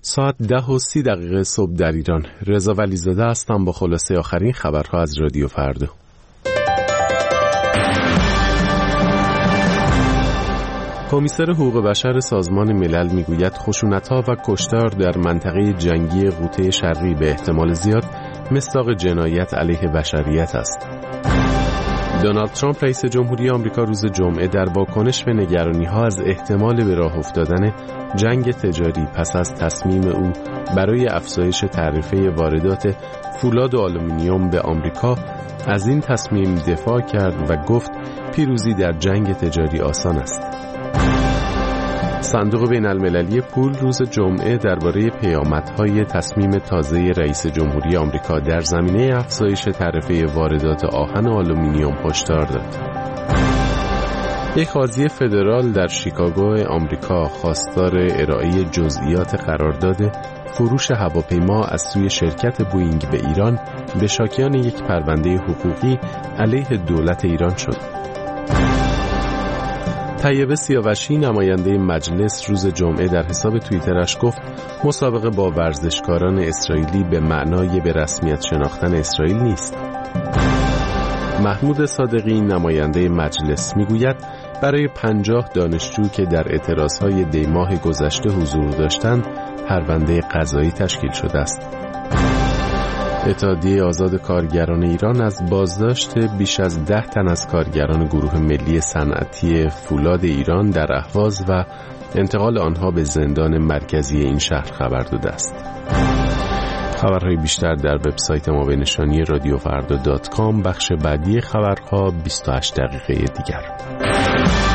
ساعت 10:30 صبح در ایران. رضا ولیزاده هستم با خلاصه آخرین خبرها از رادیو فردا. کمیسر حقوق بشر سازمان ملل میگوید خشونت‌ها و کشتار در منطقه جنگی غوطه شرقی به احتمال زیاد مصداق جنایت علیه بشریت است. دونالد ترامپ رئیس جمهوری آمریکا روز جمعه در واکنش به نگرانی‌ها از احتمال به راه افتادن جنگ تجاری پس از تصمیم او برای افزایش تعرفه واردات فولاد و آلومینیوم به آمریکا از این تصمیم دفاع کرد و گفت پیروزی در جنگ تجاری آسان است. صندوق بین‌المللی پول روز جمعه درباره پیامدهای تصمیم تازه رئیس جمهوری آمریکا در زمینه افزایش تعرفه واردات آهن و آلومینیوم هشدار داد. یک قاضی فدرال در شیکاگو آمریکا خواستار ارائه جزئیات قرارداد فروش هواپیما از سوی شرکت بوئینگ به ایران به شاکیان یک پرونده حقوقی علیه دولت ایران شد. طیبه سیاوشی نماینده مجلس روز جمعه در حساب توییترش گفت مسابقه با ورزشکاران اسرائیلی به معنای به رسمیت شناختن اسرائیل نیست. محمود صادقی نماینده مجلس میگوید برای 50 دانشجو که در اعتراضهای دیماه گذشته حضور داشتند پرونده قضایی تشکیل شده است. اتحادیه آزاد کارگران ایران از بازداشت بیش از 10 تن از کارگران گروه ملی صنعتی فولاد ایران در اهواز و انتقال آنها به زندان مرکزی این شهر خبر داده است. خبرهای بیشتر در وبسایت ما به نشانی radiofarda.com. بخش بعدی خبرها 28 دقیقه دیگر.